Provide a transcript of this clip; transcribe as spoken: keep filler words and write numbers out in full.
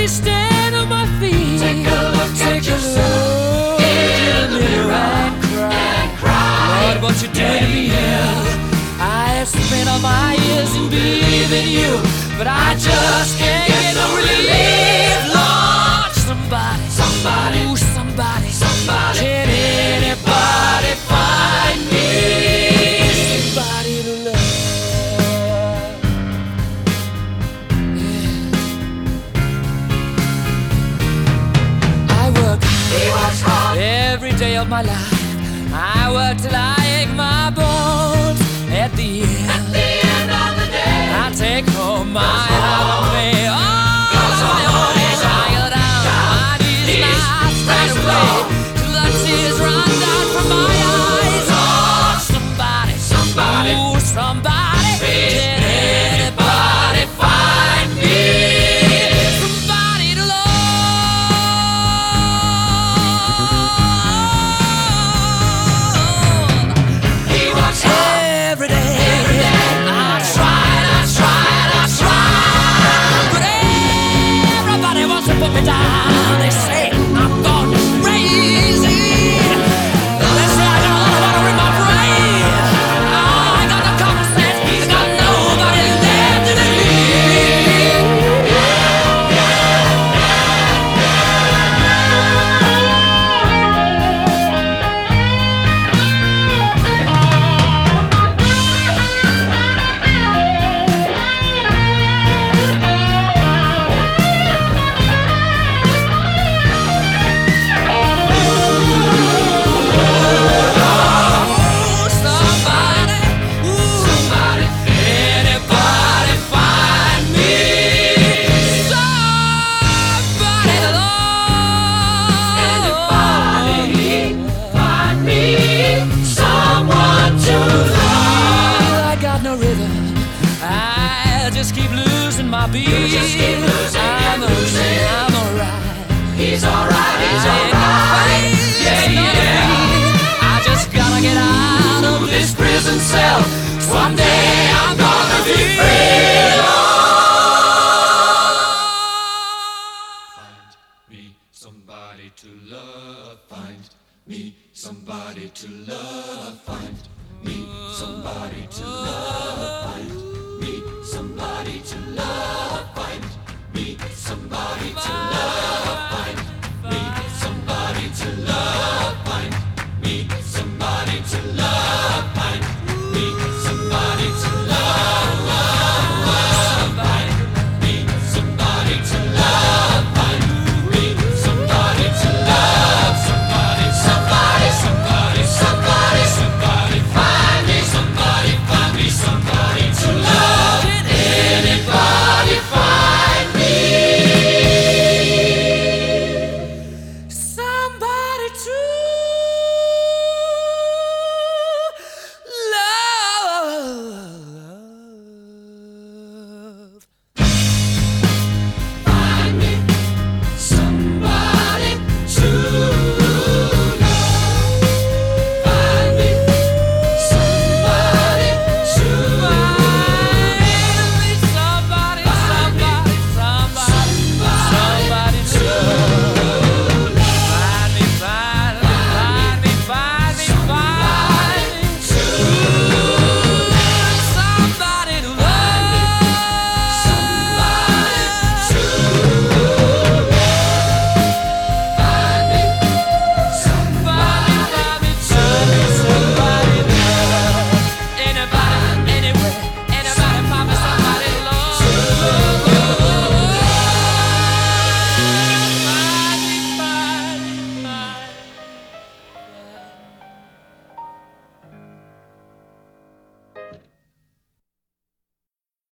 me stand on my feet. Take a look Take at a yourself look in the mirror and cry. and cry. Lord, what you doing to me? I have spent all my years in believing you, but I just can't get no relief. Lord, somebody, Somebody, ooh, somebody, somebody. can anybody find me somebody to love? Yeah. I work He works hard. every day of my life. I work till I ache my bones. At the end, At the end of the day, I take home my hard pay. All Goes of on my my own, knees, I go down, my knees, knees, my straight praise the away, Lord. till the tears run down from my eyes. Oh, somebody, Somebody, ooh, somebody, please, can anybody find me somebody to love? he works hard. Every day, Every day. I tried, I tried, I tried, but everybody wants to put me down. They say I'm gone crazy. They say I got a lot of water in my brain. I got no common sense. I got nobody left to believe. Ooh, somebody, ooh, Somebody, anybody find me somebody to love? anybody find me someone to love. I got no rhythm. I just keep losing my beat. You just keep losing I'm and okay, losing. I'm alright. He's alright, he's I ain't alright. afraid, Yeah, it's not yeah. me. I just gotta get out of this prison cell. Someday I'm gonna be free. Find me somebody to love. Find me somebody to love. Find me somebody to love. Find